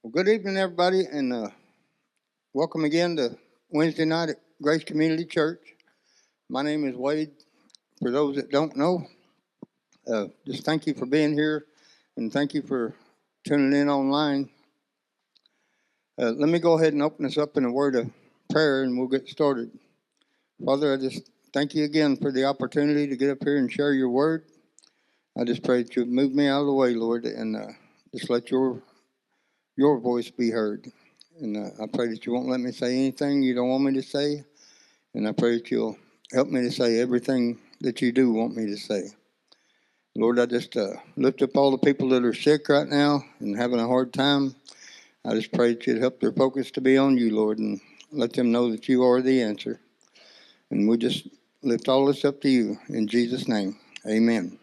Well, good evening, everybody, and welcome again to Wednesday night at Grace Community Church. My name is Wade. For those that don't know, just thank you for being here, and thank you for tuning in online. Let me go ahead and open this up in a word of prayer, and we'll get started. Father, I just thank you again for the opportunity to get up here and share your word. I just pray that you move me out of the way, Lord, and just let your voice be heard. And I pray that you won't let me say anything you don't want me to say. And I pray that you'll help me to say everything that you do want me to say. Lord, I just lift up all the people that are sick right now and having a hard time. I just pray that you'd help their focus to be on you, Lord, and let them know that you are the answer. And we just lift all this up to you in Jesus' name. Amen.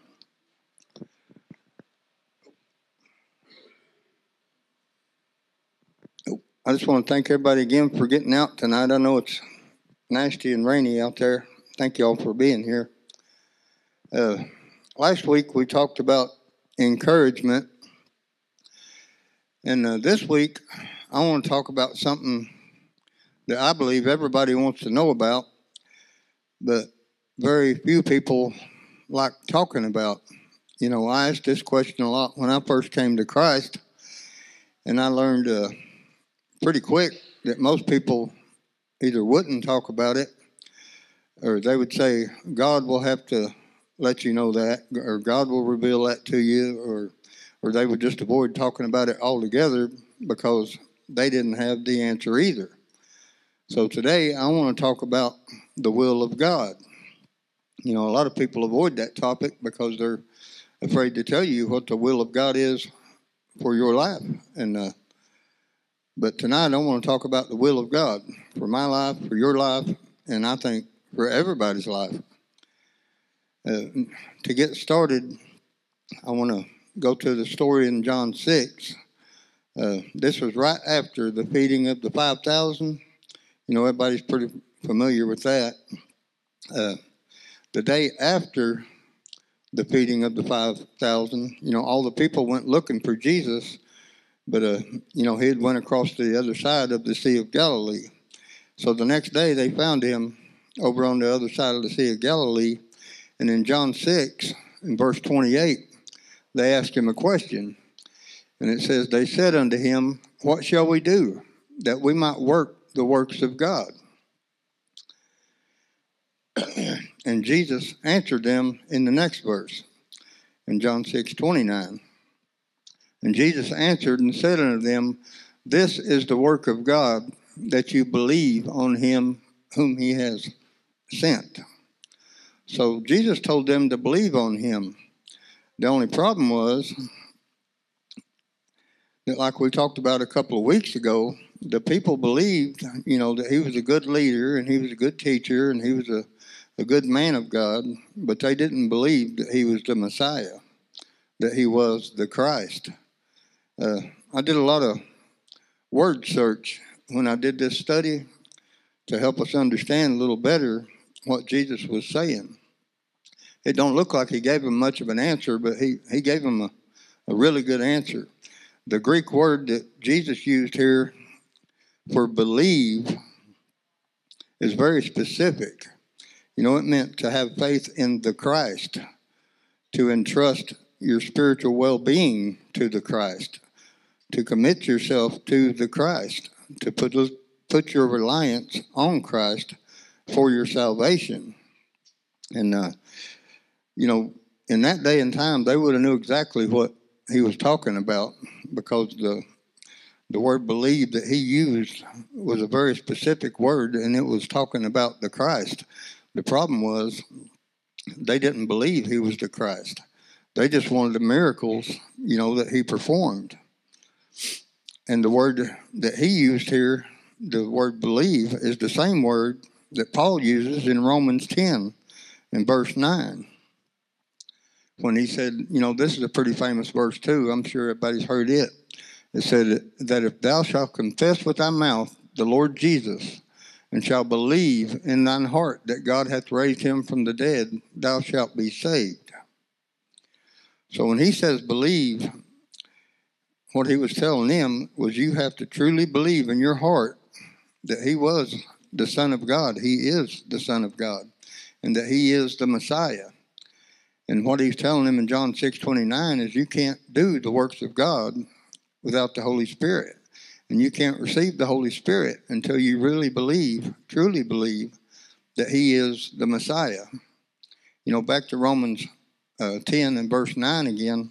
I just want to thank everybody again for getting out tonight. I know it's nasty and rainy out there. Thank you all for being here. Last week we talked about encouragement. And this week I want to talk about something that I believe everybody wants to know about, but very few people like talking about. You know, I asked this question a lot when I first came to Christ, and I learned pretty quick that most people either wouldn't talk about it, or they would say, God will have to let you know that, or God will reveal that to you, or they would just avoid talking about it altogether because they didn't have the answer either. So today I want to talk about the will of God. You know, a lot of people avoid that topic because they're afraid to tell you what the will of God is for your life. And but tonight I want to talk about the will of God for my life, for your life, and I think for everybody's life. To get started, I want to go to the story in John 6. This was right after the feeding of the 5,000. You know, everybody's pretty familiar with that. The day after the feeding of the 5,000, you know, all the people went looking for Jesus, but, you know, he had went across to the other side of the Sea of Galilee. So the next day they found him over on the other side of the Sea of Galilee. And in John 6, in verse 28, they asked him a question. And it says, they said unto him, what shall we do that we might work the works of God? And Jesus answered them in the next verse, in John 6:29. And Jesus answered and said unto them, this is the work of God, that you believe on him whom he has sent. So Jesus told them to believe on him. The only problem was that, like we talked about a couple of weeks ago, the people believed, you know, that he was a good leader and he was a good teacher and he was a good man of God, but they didn't believe that he was the Messiah, that he was the Christ. I did a lot of word search when I did this study to help us understand a little better what Jesus was saying. It don't look like he gave them much of an answer, but he gave them a really good answer. The Greek word that Jesus used here for believe is very specific. You know, it meant to have faith in the Christ, to entrust your spiritual well-being to the Christ, to commit yourself to the Christ, to put your reliance on Christ for your salvation. And, you know, in that day and time, they would have knew exactly what he was talking about, because the word believe that he used was a very specific word, and it was talking about the Christ. The problem was they didn't believe he was the Christ. They just wanted the miracles, you know, that he performed. And the word that he used here, the word believe, is the same word that Paul uses in Romans 10 in verse 9. When he said, you know, this is a pretty famous verse too. I'm sure everybody's heard it. It said that if thou shalt confess with thy mouth the Lord Jesus, and shalt believe in thine heart that God hath raised him from the dead, thou shalt be saved. So when he says believe, what he was telling them was you have to truly believe in your heart that he was the Son of God. He is the Son of God, and that he is the Messiah. And what he's telling them in John 6:29 is you can't do the works of God without the Holy Spirit. And you can't receive the Holy Spirit until you really believe, truly believe, that he is the Messiah. Back to Romans 10 and verse 9 again,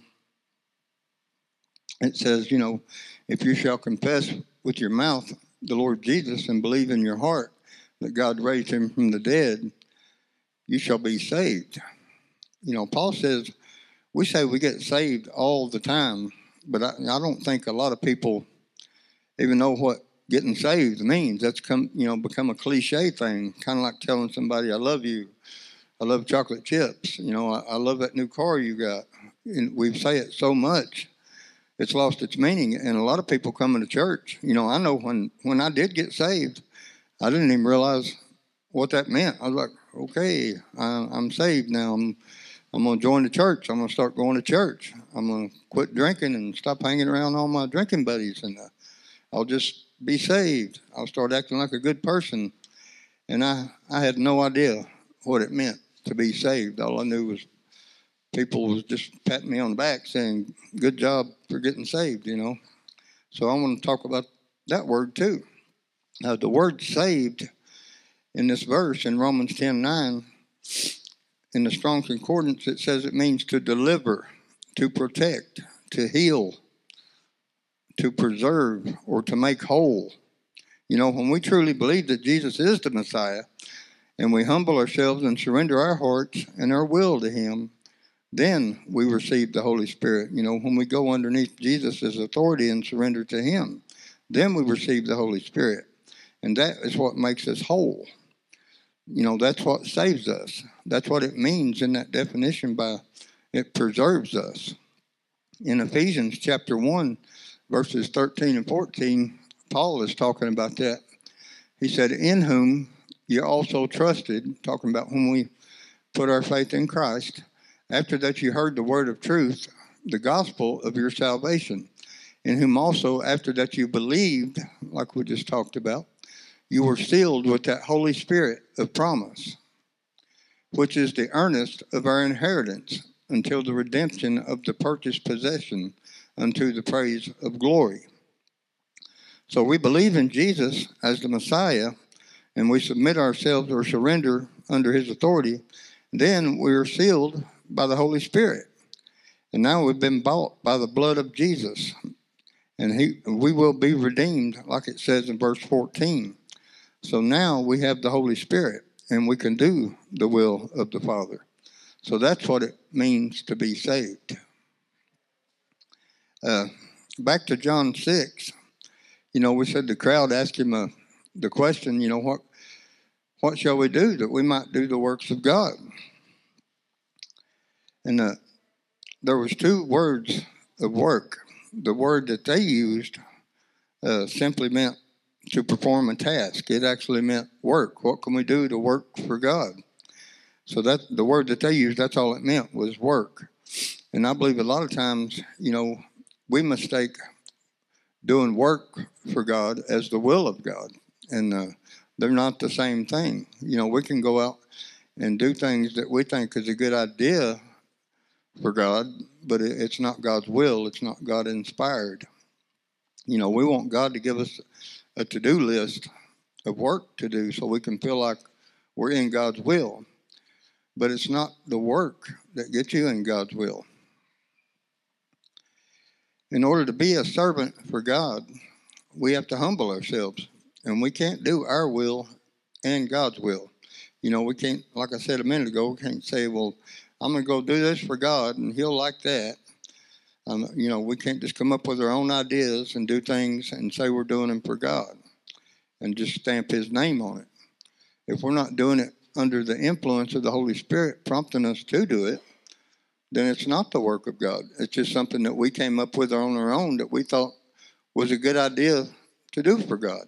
it says, if you shall confess with your mouth the Lord Jesus and believe in your heart that God raised him from the dead, you shall be saved. Paul says, we say we get saved all the time, but I don't think a lot of people even know what getting saved means. That's become a cliche thing, kind of like telling somebody, I love you. I love chocolate chips. I love that new car you got. And we say it so much, it's lost its meaning. And a lot of people coming to church, I know when I did get saved, I didn't even realize what that meant. I was like, okay, I'm saved now. I'm going to join the church. I'm going to start going to church. I'm going to quit drinking and stop hanging around all my drinking buddies. And I'll just be saved. I'll start acting like a good person. And I had no idea what it meant to be saved. All I knew was people was just patting me on the back saying, good job for getting saved, So I want to talk about that word too. The word saved in this verse in Romans 10:9, in the Strong's Concordance, it says it means to deliver, to protect, to heal, to preserve, or to make whole. When we truly believe that Jesus is the Messiah and we humble ourselves and surrender our hearts and our will to him, then we receive the Holy Spirit. When we go underneath Jesus' authority and surrender to him, then we receive the Holy Spirit. And that is what makes us whole. That's what saves us. That's what it means in that definition by it preserves us. In Ephesians chapter 1, verses 13 and 14, Paul is talking about that. He said, in whom you also trusted, talking about when we put our faith in Christ, after that you heard the word of truth, the gospel of your salvation, in whom also after that you believed, like we just talked about, you were sealed with that Holy Spirit of promise, which is the earnest of our inheritance until the redemption of the purchased possession unto the praise of glory. So we believe in Jesus as the Messiah, and we submit ourselves or surrender under his authority. Then we are sealed by the Holy Spirit. And now we've been bought by the blood of Jesus. And we will be redeemed, like it says in verse 14. So now we have the Holy Spirit, and we can do the will of the Father. So that's what it means to be saved. Back to John 6, we said the crowd asked him the question, what shall we do that we might do the works of God? And there was two words of work. The word that they used simply meant to perform a task. It actually meant work. What can we do to work for God? So that the word that they used, that's all it meant, was work. And I believe a lot of times, we mistake doing work for God as the will of God. And they're not the same thing. We can go out and do things that we think is a good idea for God, but it's not God's will. It's not God inspired. We want God to give us a to-do list of work to do so we can feel like we're in God's will. But it's not the work that gets you in God's will. In order to be a servant for God, we have to humble ourselves. And we can't do our will and God's will. We can't, like I said a minute ago, we can't say, well, I'm going to go do this for God and he'll like that. We can't just come up with our own ideas and do things and say we're doing them for God and just stamp his name on it. If we're not doing it under the influence of the Holy Spirit prompting us to do it, then it's not the work of God. It's just something that we came up with on our own that we thought was a good idea to do for God.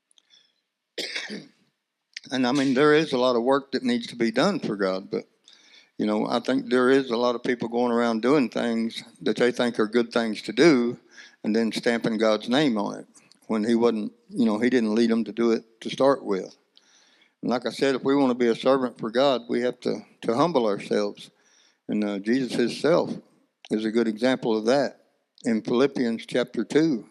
And there is a lot of work that needs to be done for God, but I think there is a lot of people going around doing things that they think are good things to do, and then stamping God's name on it when he wasn't, he didn't lead them to do it to start with. And like I said, if we want to be a servant for God, we have to humble ourselves. And Jesus himself is a good example of that. In Philippians chapter 2,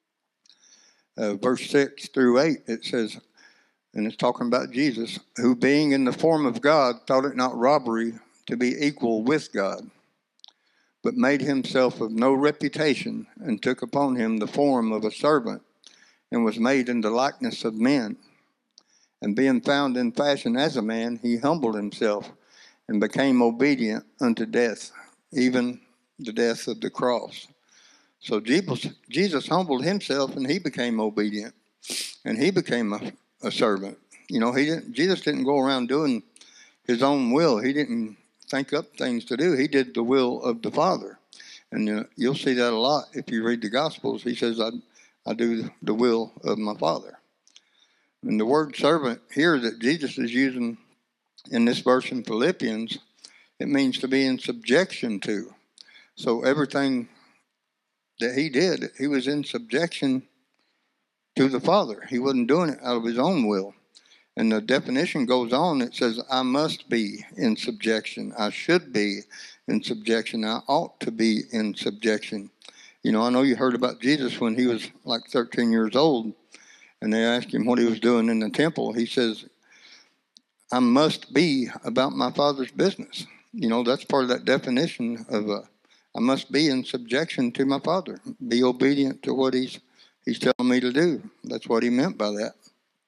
verse 6 through 8, it says, and it's talking about Jesus, who being in the form of God thought it not robbery to be equal with God, but made himself of no reputation, and took upon him the form of a servant, and was made in the likeness of men. And being found in fashion as a man, he humbled himself, and became obedient unto death, even the death of the cross. So Jesus humbled himself, and he became obedient, and he became a servant. Jesus didn't go around doing his own will. He didn't think up things to do. He did the will of the Father. And you'll see that a lot if you read the Gospels. He says, I do the will of my Father. And the word servant here that Jesus is using in this verse in Philippians, it means to be in subjection to. So everything that he did, he was in subjection to the Father. He wasn't doing it out of his own will. And the definition goes on, it says, I must be in subjection. I should be in subjection. I ought to be in subjection. I know you heard about Jesus when he was like 13 years old, and they asked him what he was doing in the temple. He says, I must be about my Father's business. That's part of that definition of I must be in subjection to my Father. Be obedient to what he's telling me to do. That's what he meant by that.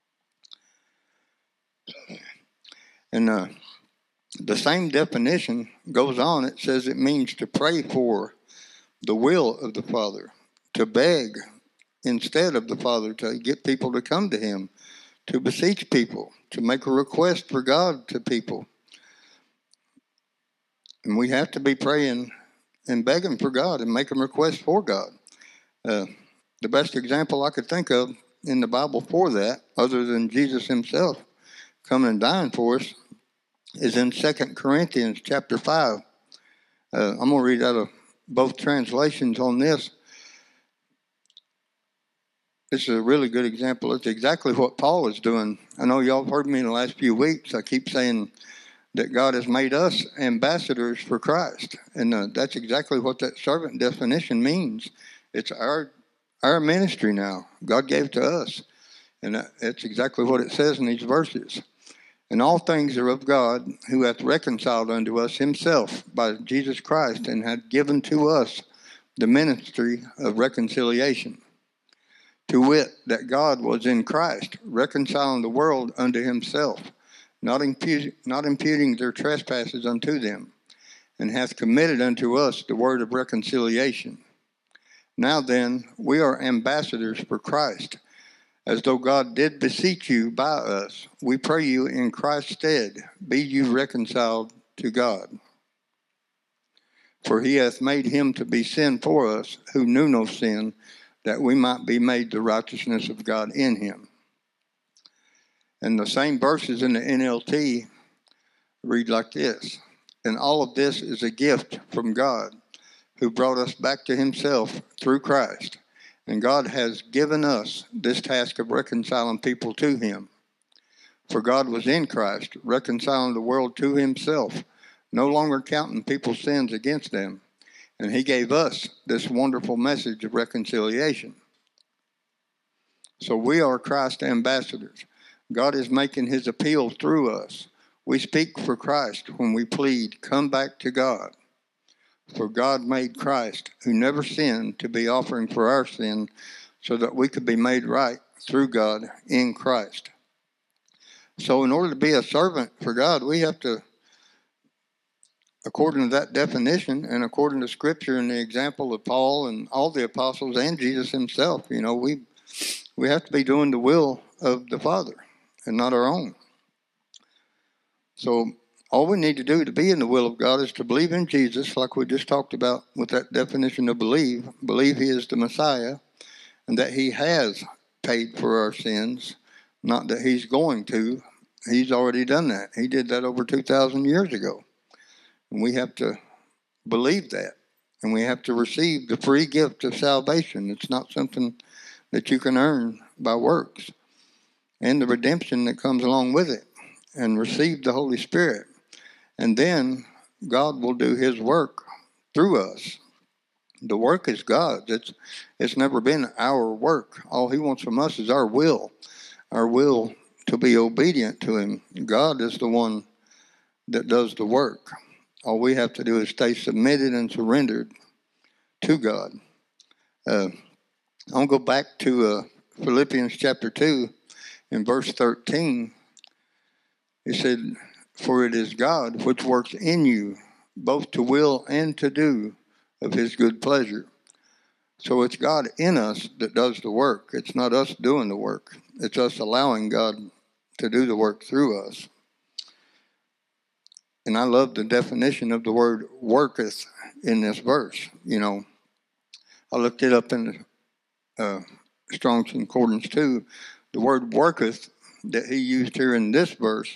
And the same definition goes on. It says it means to pray for the will of the Father, to beg instead of the Father, to get people to come to him, to beseech people, to make a request for God to people. And we have to be praying and begging for God and making requests for God. The best example I could think of in the Bible for that, other than Jesus himself coming and dying for us, is in 2 Corinthians chapter 5. I'm going to read out of both translations on this. This is a really good example. It's exactly what Paul is doing. I know y'all have heard me in the last few weeks. I keep saying that God has made us ambassadors for Christ. And that's exactly what that servant definition means. It's our ministry now. God gave it to us. And that's exactly what it says in these verses. And all things are of God, who hath reconciled unto us himself by Jesus Christ, and hath given to us the ministry of reconciliation. To wit, that God was in Christ, reconciling the world unto himself, not imputing their trespasses unto them, and hath committed unto us the word of reconciliation. Now then, we are ambassadors for Christ, as though God did beseech you by us. We pray you in Christ's stead, be you reconciled to God. For he hath made him to be sin for us, who knew no sin, that we might be made the righteousness of God in him. And the same verses in the NLT read like this. And all of this is a gift from God, who brought us back to himself through Christ. And God has given us this task of reconciling people to him. For God was in Christ, reconciling the world to himself, no longer counting people's sins against them. And he gave us this wonderful message of reconciliation. So we are Christ's ambassadors. God is making his appeal through us. We speak for Christ when we plead, come back to God. For God made Christ, who never sinned, to be offering for our sin, so that we could be made right through God in Christ. So in order to be a servant for God, we have to, according to that definition and according to Scripture and the example of Paul and all the apostles and Jesus himself, we have to be doing the will of the Father and not our own. So all we need to do to be in the will of God is to believe in Jesus, like we just talked about with that definition of believe he is the Messiah, and that he has paid for our sins, not that he's going to. He's already done that. He did that over 2,000 years ago. And we have to believe that And we have to receive the free gift of salvation. It's not something that you can earn by works. And the redemption that comes along with it. And receive the Holy Spirit. And then God will do his work through us. The work is God's. It's never been our work. All he wants from us is our will to be obedient to him. God is the one that does the work. All we have to do is stay submitted and surrendered to God. I'm going to go back to Philippians chapter 2 in verse 13. He said, "For it is God which works in you, both to will and to do of his good pleasure." So it's God in us that does the work. It's not us doing the work. It's us allowing God to do the work through us. And I love the definition of the word worketh in this verse. You know, I looked it up in Strong's Concordance too. The word worketh that he used here in this verse,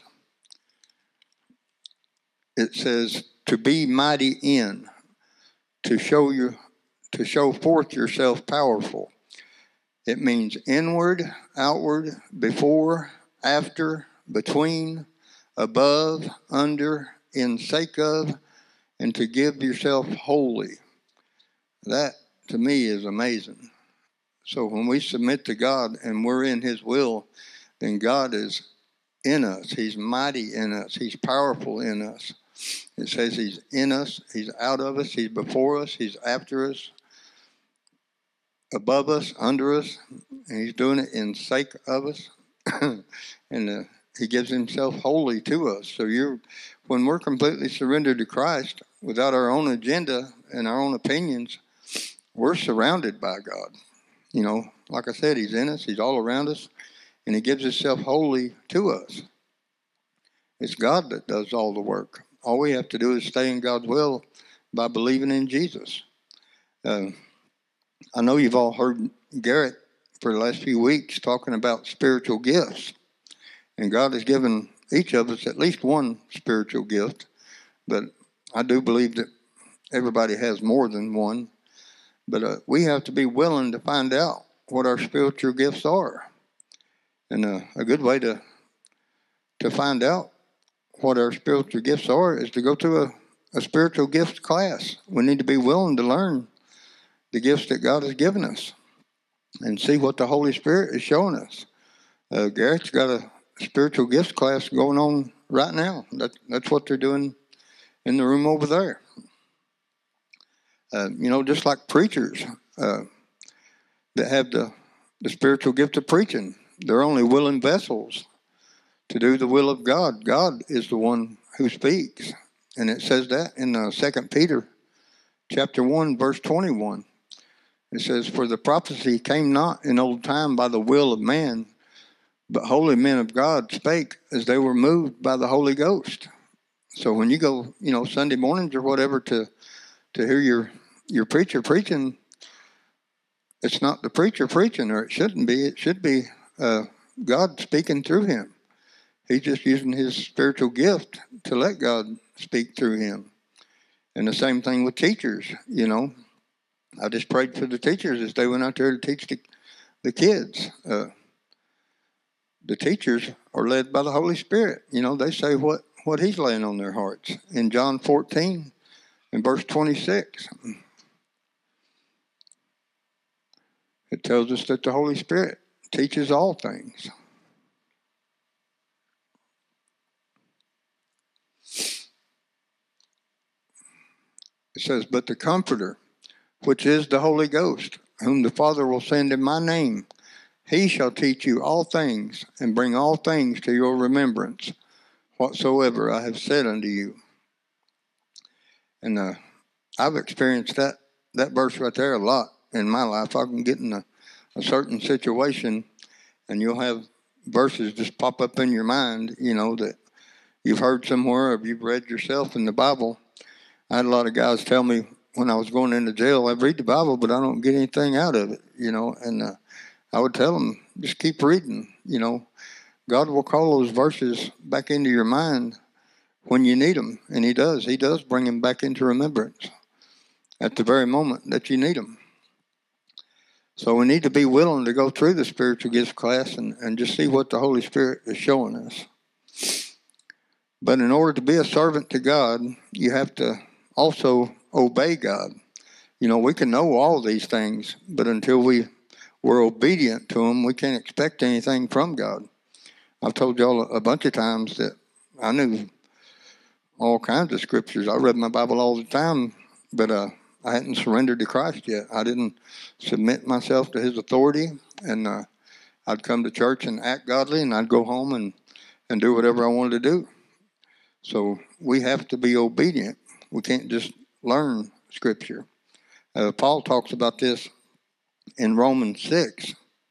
it says to be mighty in, to show forth yourself powerful. It means inward, outward, before, after, between, above, under, in sake of, and to give yourself wholly. That, to me, is amazing. So when we submit to God and we're in his will, then God is in us. He's mighty in us. He's powerful in us. It says he's in us. He's out of us. He's before us. He's after us, above us, under us. And he's doing it in sake of us. And he gives himself wholly to us. So when we're completely surrendered to Christ without our own agenda and our own opinions, we're surrounded by God. You know, like I said, he's in us, he's all around us, and he gives himself wholly to us. It's God that does all the work. All we have to do is stay in God's will by believing in Jesus. I know you've all heard Garrett for the last few weeks talking about spiritual gifts. And God has given each of us at least one spiritual gift. But I do believe that everybody has more than one. But we have to be willing to find out what our spiritual gifts are. And a good way to find out what our spiritual gifts are is to go to a spiritual gifts class. We need to be willing to learn the gifts that God has given us and see what the Holy Spirit is showing us. Garrett's got a spiritual gifts class going on right now. That's what they're doing in the room over there. You know, just like preachers that have the spiritual gift of preaching, they're only willing vessels to do the will of God. God is the one who speaks. And it says that in 2 Peter chapter 1, verse 21. It says, "For the prophecy came not in old time by the will of man, but holy men of God spake as they were moved by the Holy Ghost." So when you go, you know, Sunday mornings or whatever to hear your preacher preaching, it's not the preacher preaching, or it shouldn't be. It should be God speaking through him. He's just using his spiritual gift to let God speak through him. And the same thing with teachers, you know. I just prayed for the teachers as they went out there to teach the kids. The teachers are led by the Holy Spirit. You know, they say what he's laying on their hearts. In John 14 and verse 26, it tells us that the Holy Spirit teaches all things. It says, "But the Comforter, which is the Holy Ghost, whom the Father will send in my name, he shall teach you all things, and bring all things to your remembrance, whatsoever I have said unto you." And I've experienced that verse right there a lot in my life. I can get in a certain situation, and you'll have verses just pop up in your mind, you know, that you've heard somewhere or you've read yourself in the Bible. I had a lot of guys tell me when I was going into jail, I read the Bible, but I don't get anything out of it, you know. And I would tell them, just keep reading, you know. God will call those verses back into your mind when you need them, and he does. He does bring them back into remembrance. at the very moment that you need them. So we need to be willing to go through the spiritual gifts class and just see what the Holy Spirit is showing us. But in order to be a servant to God, you have to also obey God. You know, we can know all these things, but until we're obedient to them, we can't expect anything from God. I've told y'all a bunch of times that I knew all kinds of scriptures. I read my Bible all the time, but I hadn't surrendered to Christ yet. I didn't submit myself to his authority, and I'd come to church and act godly, and I'd go home and do whatever I wanted to do. So we have to be obedient. We can't just learn scripture. Paul talks about this in Romans 6,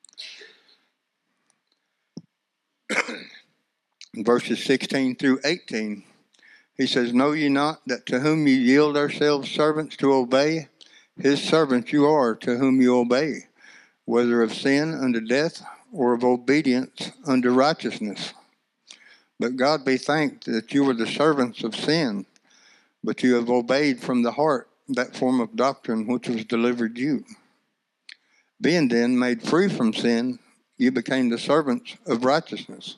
verses 16 through 18. He says, "Know ye not that to whom ye yield ourselves servants to obey, his servants you are to whom you obey, whether of sin unto death or of obedience unto righteousness? But God be thanked that you were the servants of sin, but you have obeyed from the heart that form of doctrine which was delivered you. Being then made free from sin, you became the servants of righteousness."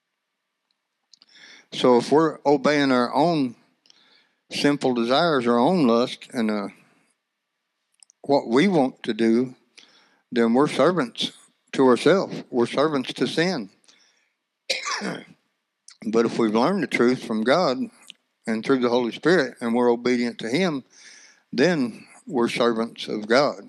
So if we're obeying our own simple desires, our own lust, and what we want to do, then we're servants to ourselves. We're servants to sin. But if we've learned the truth from God and through the Holy Spirit, and we're obedient to him, then we're servants of God.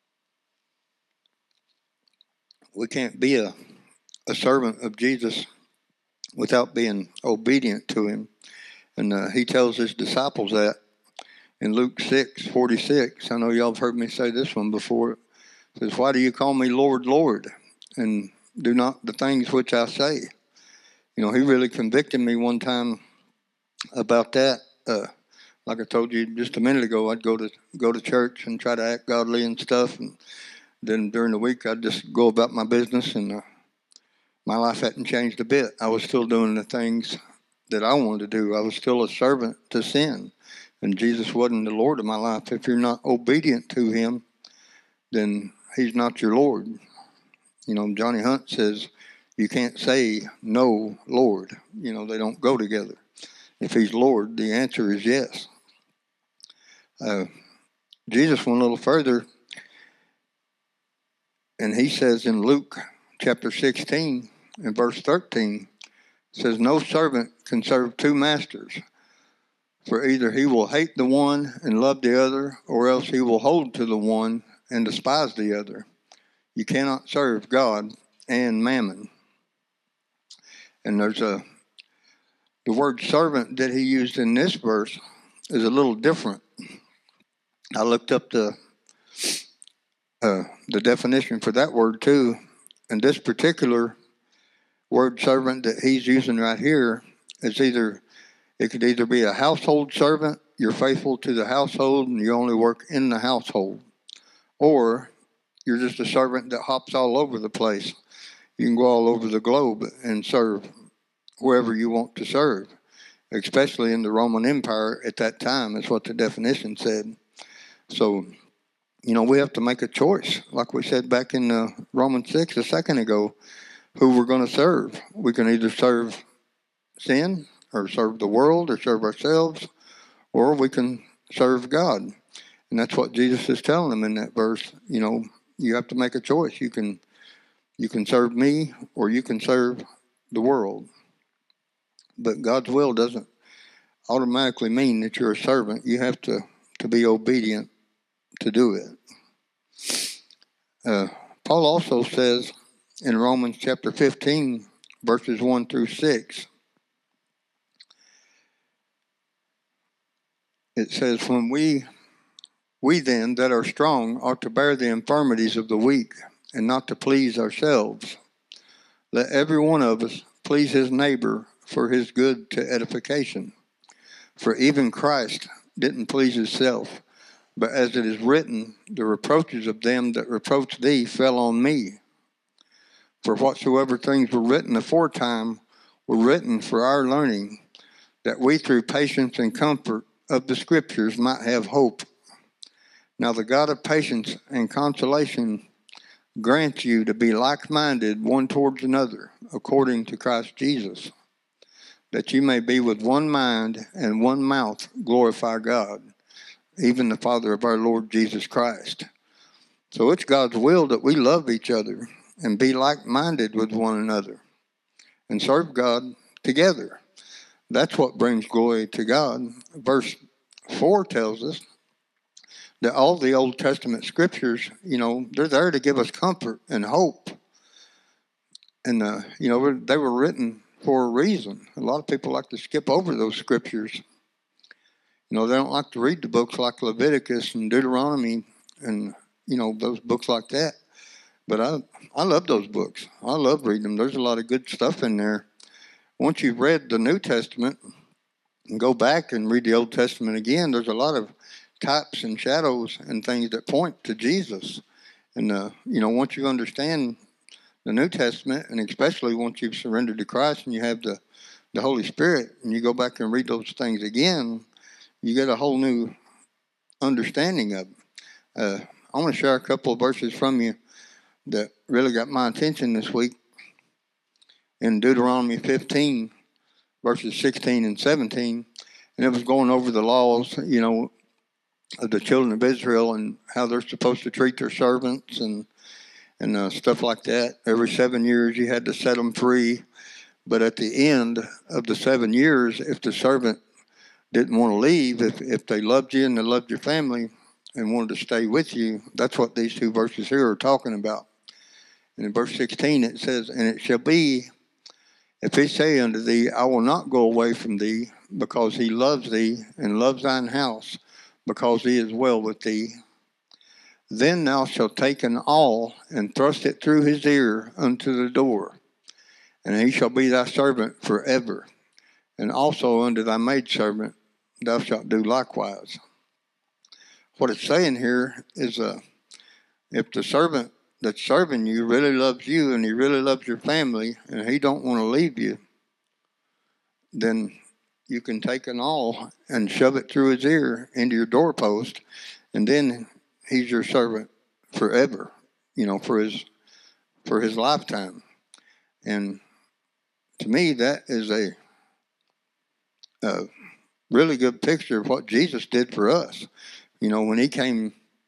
We can't be a servant of Jesus without being obedient to him. And he tells his disciples that in Luke 6:46. I know y'all have heard me say this one before. It says, "Why do you call me Lord, Lord, and do not the things which I say?" You know, he really convicted me one time about that. Like I told you just a minute ago, I'd go to church and try to act godly and stuff, and then during the week I'd just go about my business, and my life hadn't changed a bit. I was still doing the things that I wanted to do. I was still a servant to sin, and Jesus wasn't the Lord of my life. If you're not obedient to him, then he's not your Lord. You know, Johnny Hunt says you can't say no, Lord. You know, they don't go together. If he's Lord, the answer is yes. Jesus went a little further, and he says in Luke chapter 16 and verse 13, says, "No servant can serve two masters, for either he will hate the one and love the other, or else he will hold to the one and despise the other. You cannot serve God and mammon." And there's the word servant that he used in this verse is a little different. I looked up the definition for that word too, and this particular word servant that he's using right here is it could either be a household servant, you're faithful to the household and you only work in the household, or you're just a servant that hops all over the place. You can go all over the globe and serve whoever you want to serve, especially in the Roman Empire at that time, is what the definition said. So, you know, we have to make a choice, like we said back in Romans 6 a second ago, who we're going to serve. We can either serve sin or serve the world or serve ourselves, or we can serve God. And that's what Jesus is telling them in that verse. You know, you have to make a choice. You can serve me or you can serve the world. But God's will doesn't automatically mean that you're a servant. You have to be obedient to do it. Paul also says in Romans chapter 15, verses 1 through 6, it says, "When we then that are strong ought to bear the infirmities of the weak, and not to please ourselves. Let every one of us please his neighbor for his good to edification. For even Christ didn't please himself, but as it is written, the reproaches of them that reproach thee fell on me. For whatsoever things were written aforetime were written for our learning, that we through patience and comfort of the Scriptures might have hope. Now the God of patience and consolation grant you to be like-minded one towards another, according to Christ Jesus, that you may be with one mind and one mouth glorify God, even the Father of our Lord Jesus Christ. So it's God's will that we love each other and be like-minded with one another and serve God together. That's what brings glory to God. Verse 4 tells us that all the Old Testament scriptures, they're there to give us comfort and hope. And, they were written for a reason. A lot of people like to skip over those scriptures. They don't like to read the books like Leviticus and Deuteronomy and, those books like that. But I love those books. I love reading them. There's a lot of good stuff in there. Once you've read the New Testament and go back and read the Old Testament again, there's a lot of types and shadows and things that point to Jesus. And, once you understand the New Testament, and especially once you've surrendered to Christ and you have the Holy Spirit, and you go back and read those things again, you get a whole new understanding of them. I want to share a couple of verses from you that really got my attention this week. In Deuteronomy 15, verses 16 and 17, and it was going over the laws, of the children of Israel and how they're supposed to treat their servants and stuff like that. Every 7 years you had to set them free. But at the end of the 7 years, if the servant didn't want to leave, if they loved you and they loved your family and wanted to stay with you, that's what these two verses here are talking about. And in verse 16 it says, "And it shall be, if he say unto thee, I will not go away from thee, because he loves thee and loves thine house, because he is well with thee, then thou shalt take an awl and thrust it through his ear unto the door, and he shall be thy servant forever. And also unto thy maidservant thou shalt do likewise." What it's saying here is if the servant that's serving you really loves you and he really loves your family and he don't want to leave you, then you can take an awl and shove it through his ear into your doorpost, and then he's your servant forever, for his lifetime. And to me, that is a really good picture of what Jesus did for us. When he came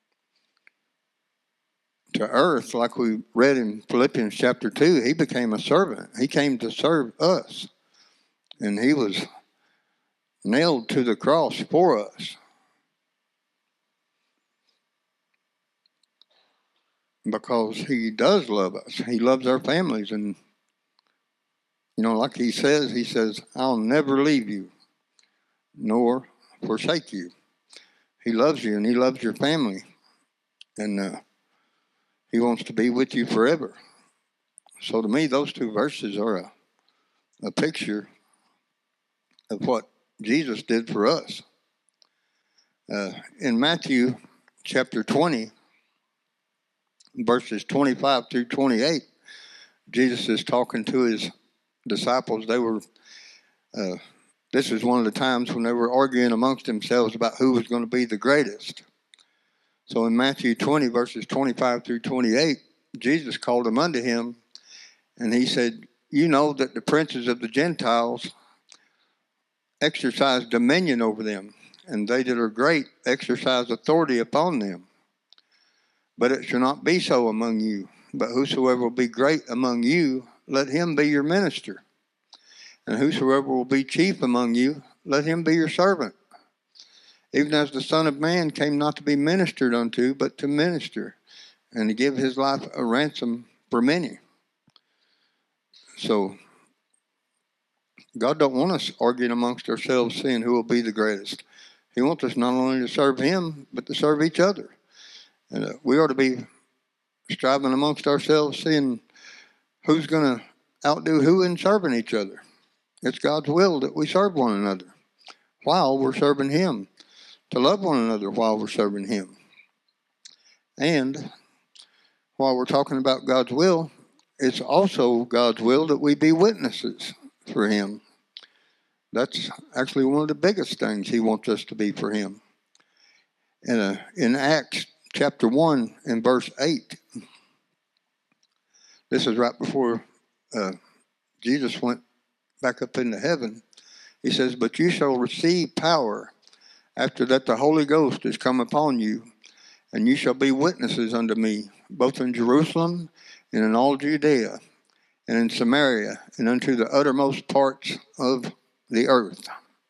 to earth, like we read in Philippians chapter 2, he became a servant. He came to serve us, and he was nailed to the cross for us, because he does love us. He loves our families. And, like he says, I'll never leave you nor forsake you. He loves you and he loves your family. And he wants to be with you forever. So to me, those two verses are a picture of what Jesus did for us. In Matthew chapter 20, verses 25 through 28, Jesus is talking to his disciples. This is one of the times when they were arguing amongst themselves about who was going to be the greatest. So in Matthew 20, verses 25 through 28, Jesus called them unto him, and he said, "You know that the princes of the Gentiles exercise dominion over them, and they that are great exercise authority upon them. But it shall not be so among you. But whosoever will be great among you, let him be your minister. And whosoever will be chief among you, let him be your servant. Even as the Son of Man came not to be ministered unto, but to minister, and to give his life a ransom for many." So God don't want us arguing amongst ourselves, seeing who will be the greatest. He wants us not only to serve him, but to serve each other. And we ought to be striving amongst ourselves, seeing who's going to outdo who in serving each other. It's God's will that we serve one another while we're serving him, to love one another while we're serving him. And while we're talking about God's will, it's also God's will that we be witnesses for him. That's actually one of the biggest things he wants us to be for him. In Acts chapter 1 and verse 8, this is right before Jesus went back up into heaven. He says, "But you shall receive power after that the Holy Ghost is come upon you, and you shall be witnesses unto me, both in Jerusalem and in all Judea, and in Samaria, and unto the uttermost parts of the earth."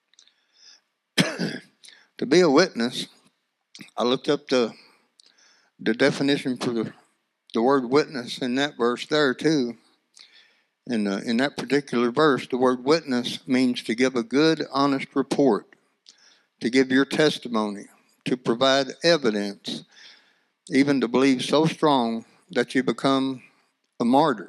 To be a witness, I looked up the definition for the word witness in that verse there too. And in that particular verse, the word witness means to give a good, honest report, to give your testimony, to provide evidence, even to believe so strong that you become a martyr.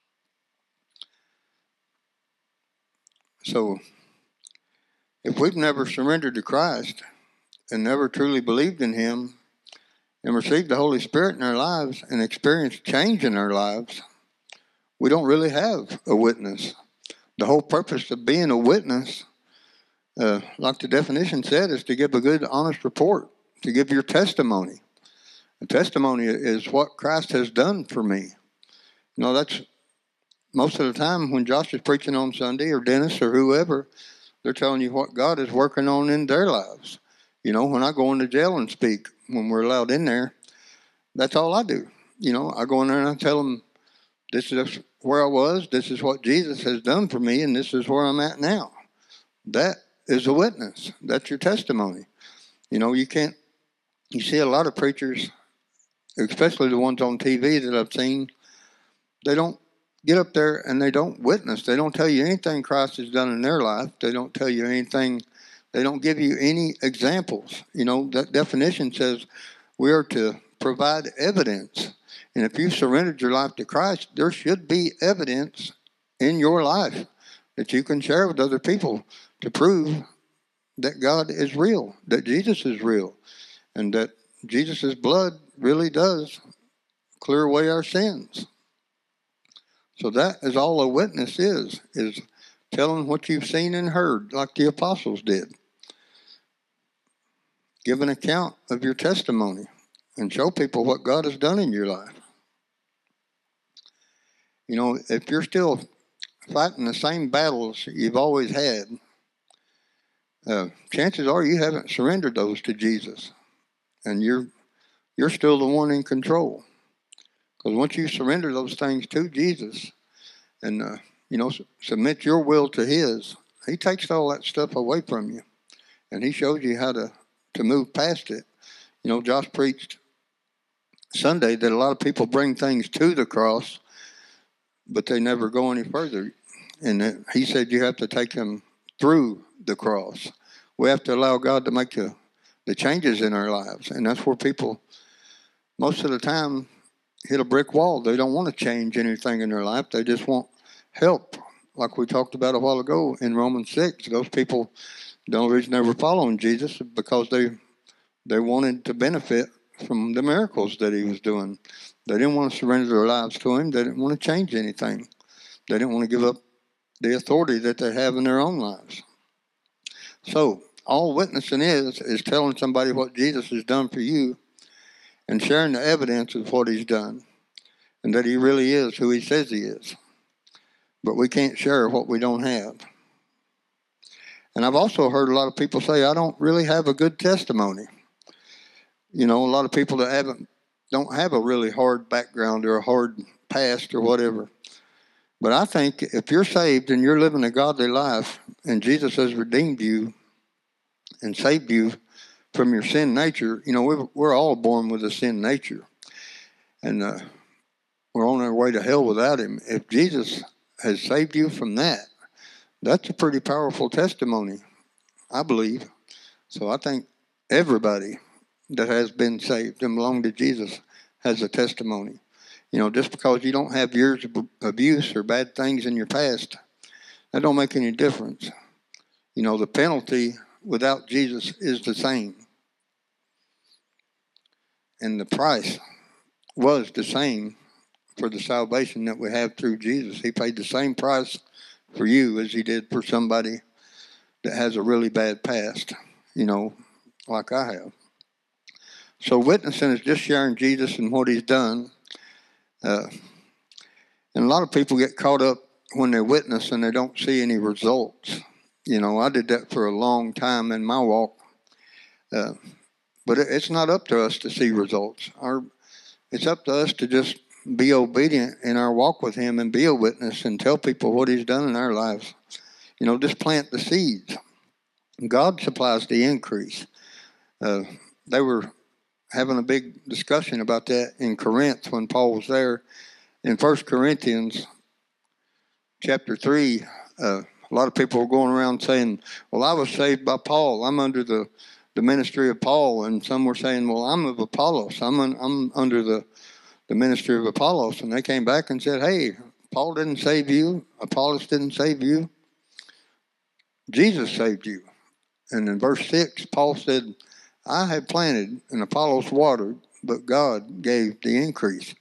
So, if we've never surrendered to Christ and never truly believed in Him and received the Holy Spirit in our lives and experienced change in our lives, we don't really have a witness. The whole purpose of being a witness, like the definition said, is to give a good, honest report, to give your testimony. A testimony is what Christ has done for me. You know, that's most of the time when Josh is preaching on Sunday, or Dennis or whoever, they're telling you what God is working on in their lives. You know, when I go into jail and speak, when we're allowed in there, that's all I do. You know, I go in there and I tell them, this is where I was, this is what Jesus has done for me, and this is where I'm at now. That is a witness. That's your testimony. You know, you see a lot of preachers, especially the ones on TV that I've seen, they don't get up there and they don't witness. They don't tell you anything Christ has done in their life. They don't tell you anything. They don't give you any examples. You know, that definition says we are to provide evidence. And if you've surrendered your life to Christ, there should be evidence in your life that you can share with other people to prove that God is real, that Jesus is real, and that Jesus' blood really does clear away our sins. So that is all a witness is telling what you've seen and heard, like the apostles did. Give an account of your testimony and show people what God has done in your life. You know, if you're still fighting the same battles you've always had, chances are you haven't surrendered those to Jesus, and you're still the one in control. Because once you surrender those things to Jesus and, submit your will to His, He takes all that stuff away from you. And He shows you how to move past it. You know, Josh preached Sunday that a lot of people bring things to the cross, but they never go any further. And he said you have to take them through the cross. We have to allow God to make the changes in our lives. And that's where people, most of the time, hit a brick wall. They don't want to change anything in their life. They just want help. Like we talked about a while ago in Romans 6, those people, the only reason they were following Jesus is because they wanted to benefit from the miracles that He was doing. They didn't want to surrender their lives to Him. They didn't want to change anything. They didn't want to give up the authority that they have in their own lives. So all witnessing is telling somebody what Jesus has done for you and sharing the evidence of what He's done and that He really is who He says He is. But we can't share what we don't have. And I've also heard a lot of people say, I don't really have a good testimony. You know, a lot of people that don't have a really hard background or a hard past or whatever. But I think if you're saved and you're living a godly life and Jesus has redeemed you and saved you from your sin nature, you know, we're all born with a sin nature. And we're on our way to hell without Him. If Jesus has saved you from that, that's a pretty powerful testimony, I believe. So I think everybody that has been saved and belong to Jesus has a testimony. You know, just because you don't have years of abuse or bad things in your past, that don't make any difference. You know, the penalty without Jesus is the same. And the price was the same for the salvation that we have through Jesus. He paid the same price for you as He did for somebody that has a really bad past, you know, like I have. So witnessing is just sharing Jesus and what he's done. And a lot of people get caught up when they witness and they don't see any results. I did that for a long time in my walk. But it's not up to us to see results. It's up to us to just be obedient in our walk with him and be a witness and tell people what he's done in our lives. Just plant the seeds. God supplies the increase. They were having a big discussion about that in Corinth when Paul was there. In 1 Corinthians chapter 3, a lot of people were going around saying, well, I was saved by Paul. I'm under the ministry of Paul. And some were saying, well, I'm of Apollos. I'm under the ministry of Apollos. And they came back and said, hey, Paul didn't save you. Apollos didn't save you. Jesus saved you. And in verse 6, Paul said, I have planted and Apollos watered, but God gave the increase.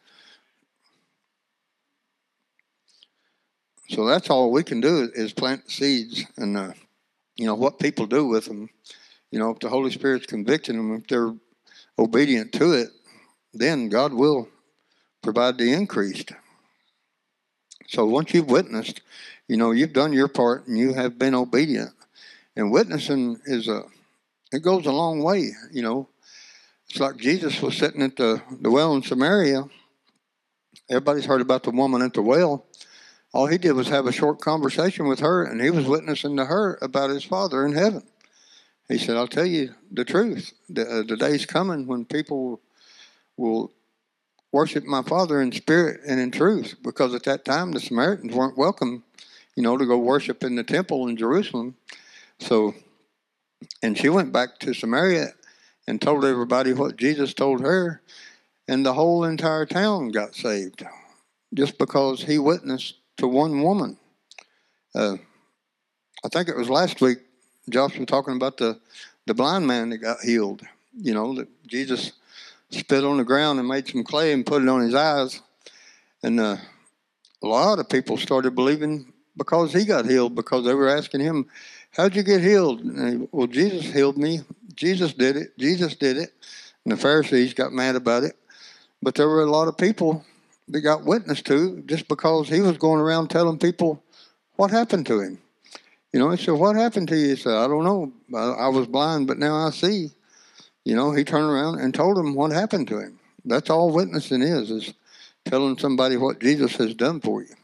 So that's all we can do is plant the seeds. And, what people do with them, if the Holy Spirit's convicting them, if they're obedient to it, then God will provide the increase. So once you've witnessed, you've done your part and you have been obedient. And witnessing it goes a long way, It's like Jesus was sitting at the well in Samaria. Everybody's heard about the woman at the well. All he did was have a short conversation with her, and he was witnessing to her about his Father in heaven. He said, I'll tell you the truth. The day's coming when people will worship my Father in spirit and in truth, because at that time the Samaritans weren't welcome, to go worship in the temple in Jerusalem. So, and she went back to Samaria and told everybody what Jesus told her, and the whole entire town got saved just because he witnessed to one woman. I think it was last week, Josh was talking about the blind man that got healed. That Jesus spit on the ground and made some clay and put it on his eyes. And a lot of people started believing because he got healed, because they were asking him, how'd you get healed? And well, Jesus healed me. Jesus did it. Jesus did it. And the Pharisees got mad about it. But there were a lot of people that got witnessed to just because he was going around telling people what happened to him. He said, what happened to you? He said, I don't know. I was blind, but now I see. He turned around and told them what happened to him. That's all witnessing is telling somebody what Jesus has done for you.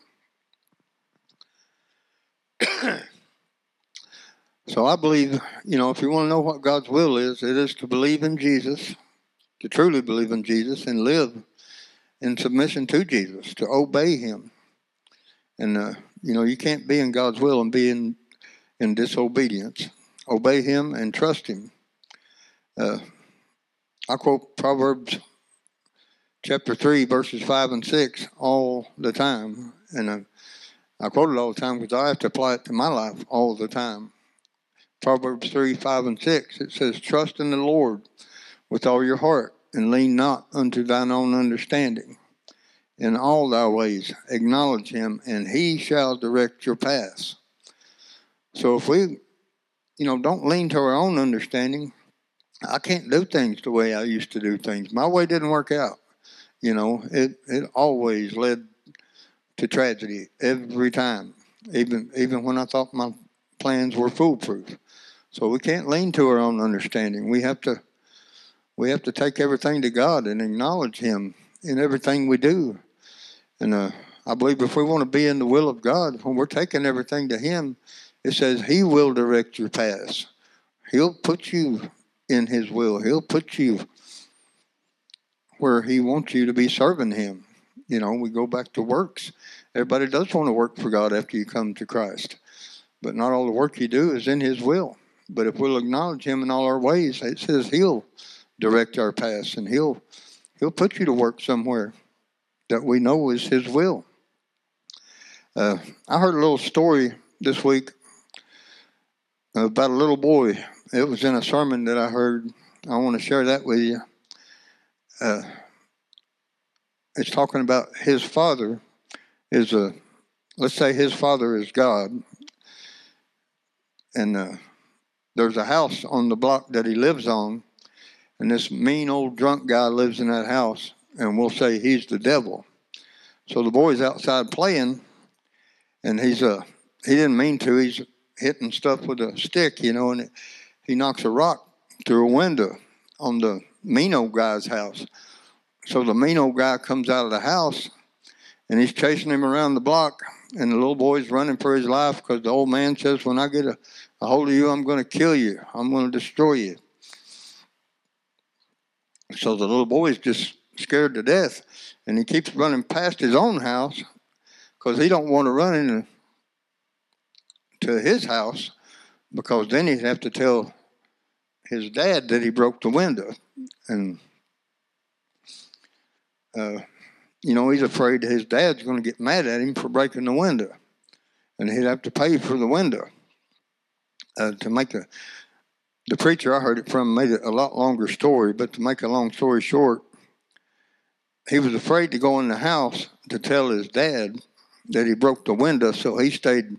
So I believe, if you want to know what God's will is, it is to believe in Jesus, to truly believe in Jesus and live in submission to Jesus, to obey him. And, you can't be in God's will and be in disobedience. Obey him and trust him. I quote Proverbs chapter 3, verses 5 and 6 all the time. And I quote it all the time because I have to apply it to my life all the time. Proverbs 3, 5 and 6, it says, trust in the Lord with all your heart and lean not unto thine own understanding. In all thy ways acknowledge him, and he shall direct your paths. So if we, don't lean to our own understanding, I can't do things the way I used to do things. My way didn't work out. It always led to tragedy every time, even when I thought my plans were foolproof. So we can't lean to our own understanding. We have to take everything to God and acknowledge him in everything we do. And I believe if we want to be in the will of God, when we're taking everything to him, it says he will direct your paths. He'll put you in his will. He'll put you where he wants you to be serving him. We go back to works. Everybody does want to work for God after you come to Christ. But not all the work you do is in his will. But if we'll acknowledge him in all our ways, it says he'll direct our paths, and he'll put you to work somewhere that we know is his will. I heard a little story this week about a little boy. It was in a sermon that I heard. I want to share that with you. It's talking about his father let's say his father is God. And there's a house on the block that he lives on. and this mean old drunk guy lives in that house, and we'll say he's the devil. So the boy's outside playing, and he didn't mean to. He's hitting stuff with a stick, and he knocks a rock through a window on the mean old guy's house. So the mean old guy comes out of the house, and he's chasing him around the block, and the little boy's running for his life because the old man says, when I get a hold of you, I'm going to kill you. I'm going to destroy you. So the little boy's just scared to death, and he keeps running past his own house because he don't want to run into his house, because then he'd have to tell his dad that he broke the window. And, he's afraid that his dad's going to get mad at him for breaking the window, and he'd have to pay for the window. The preacher I heard it from made it a lot longer story, but to make a long story short, he was afraid to go in the house to tell his dad that he broke the window, so he stayed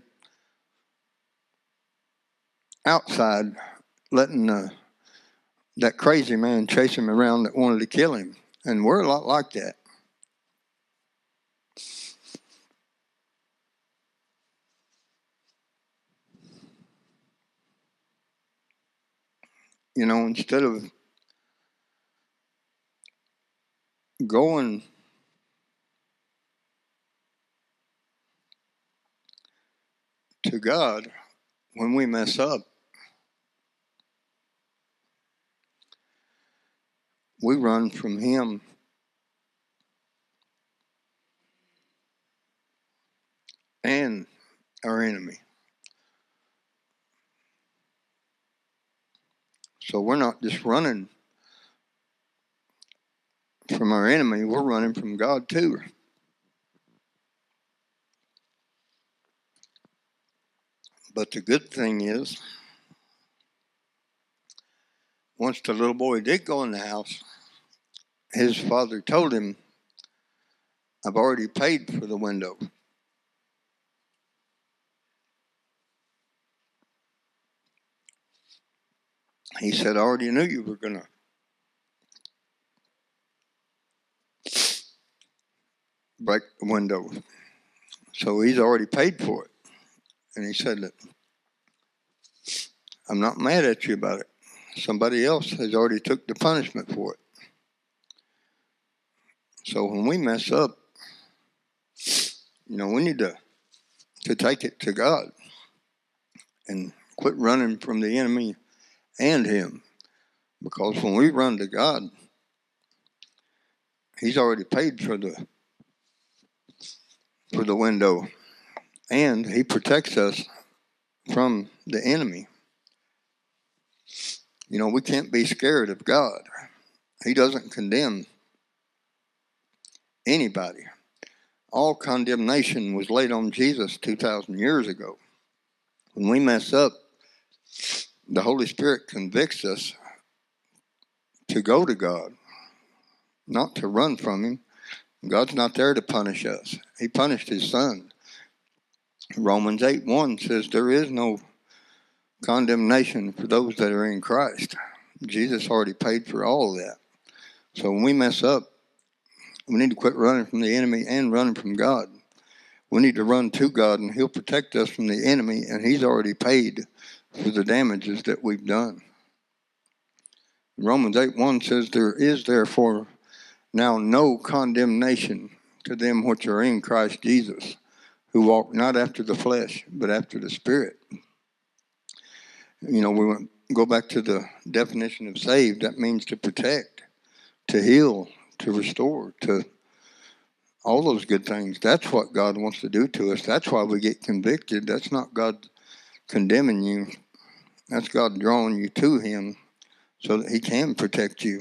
outside letting that crazy man chase him around that wanted to kill him. And we're a lot like that. Instead of going to God when we mess up, we run from Him. And our enemy. So we're not just running from our enemy, we're running from God too. But the good thing is, once the little boy did go in the house, his father told him, I've already paid for the window. He said, I already knew you were going to break the window. So he's already paid for it. And he said that I'm not mad at you about it. Somebody else has already took the punishment for it. So when we mess up, we need to take it to God and quit running from the enemy and Him. Because when we run to God, He's already paid for the window, and He protects us from the enemy. We can't be scared of God. He doesn't condemn anybody. All condemnation was laid on Jesus 2,000 years ago. When we mess up, the Holy Spirit convicts us to go to God, not to run from Him. God's not there to punish us. He punished His Son. Romans 8:1 says there is no condemnation for those that are in Christ. Jesus already paid for all of that. So when we mess up, we need to quit running from the enemy and running from God. We need to run to God, and He'll protect us from the enemy, and He's already paid for the damages that we've done. Romans 8:1 says, there is therefore now no condemnation to them which are in Christ Jesus, who walk not after the flesh, but after the Spirit. We go back to the definition of saved. That means to protect, to heal, to restore, to all those good things. That's what God wants to do to us. That's why we get convicted. That's not God condemning you. That's God drawing you to Him so that He can protect you.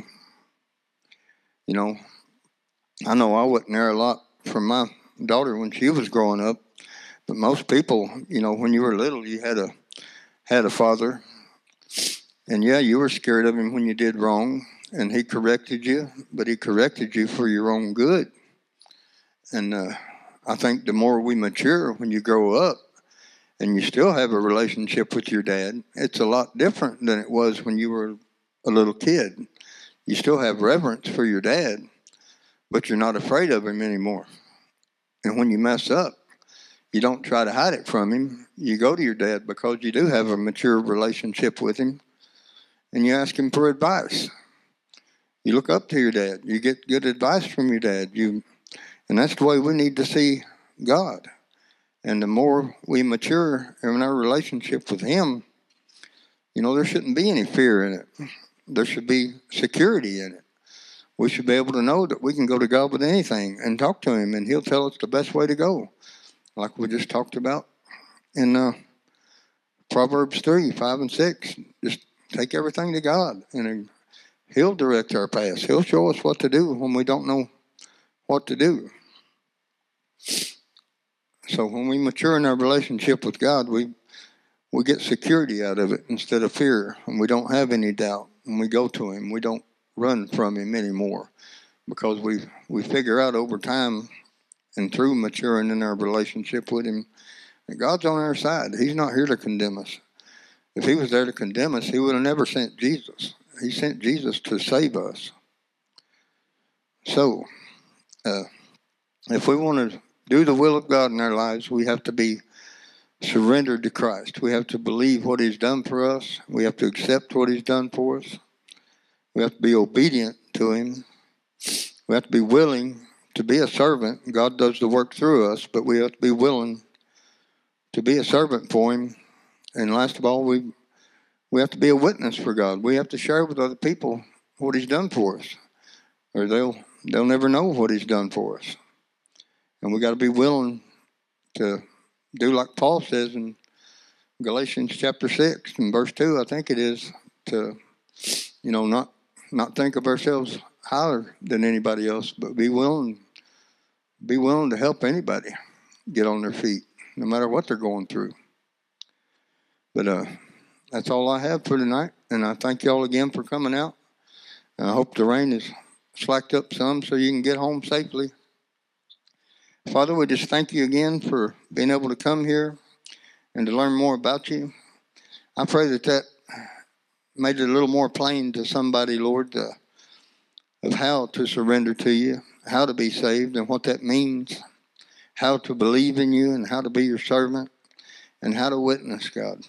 I know I wasn't there a lot for my daughter when she was growing up, but most people, when you were little, you had a father, and yeah, you were scared of him when you did wrong, and he corrected you, but he corrected you for your own good. And I think the more we mature, when you grow up, and you still have a relationship with your dad, it's a lot different than it was when you were a little kid. You still have reverence for your dad, but you're not afraid of him anymore. And when you mess up, you don't try to hide it from him. You go to your dad because you do have a mature relationship with him, and you ask him for advice. You look up to your dad. You get good advice from your dad. And that's the way we need to see God. And the more we mature in our relationship with him, there shouldn't be any fear in it. There should be security in it. We should be able to know that we can go to God with anything and talk to him, and he'll tell us the best way to go, like we just talked about in Proverbs 3, 5, and 6. Just take everything to God, and he'll direct our paths. He'll show us what to do when we don't know what to do. So when we mature in our relationship with God, we get security out of it instead of fear, and we don't have any doubt. When we go to him, we don't run from him anymore, because we figure out over time and through maturing in our relationship with him that God's on our side. He's not here to condemn us. If he was there to condemn us, he would have never sent Jesus. He sent Jesus to save us. So, if we want to do the will of God in our lives, we have to be surrendered to Christ. We have to believe what he's done for us. We have to accept what he's done for us. We have to be obedient to him. We have to be willing to be a servant. God does the work through us, but we have to be willing to be a servant for him. And last of all, we have to be a witness for God. We have to share with other people what he's done for us, or they'll never know what he's done for us. And we got to be willing to do like Paul says in Galatians chapter 6 and verse 2, I think it is, to not think of ourselves higher than anybody else, but be willing to help anybody get on their feet, no matter what they're going through. But that's all I have for tonight, and I thank y'all again for coming out. And I hope the rain is slacked up some so you can get home safely. Father, we just thank you again for being able to come here and to learn more about you. I pray that made it a little more plain to somebody, Lord, of how to surrender to you, how to be saved and what that means, how to believe in you and how to be your servant, and how to witness, God.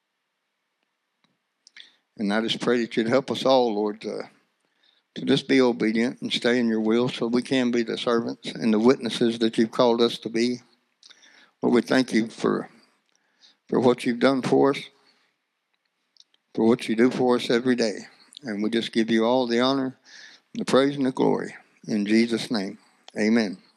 And I just pray that you'd help us all, Lord, to just be obedient and stay in your will so we can be the servants and the witnesses that you've called us to be. Lord, we thank you for what you've done for us, for what you do for us every day. And we just give you all the honor, the praise, and the glory. In Jesus' name, amen.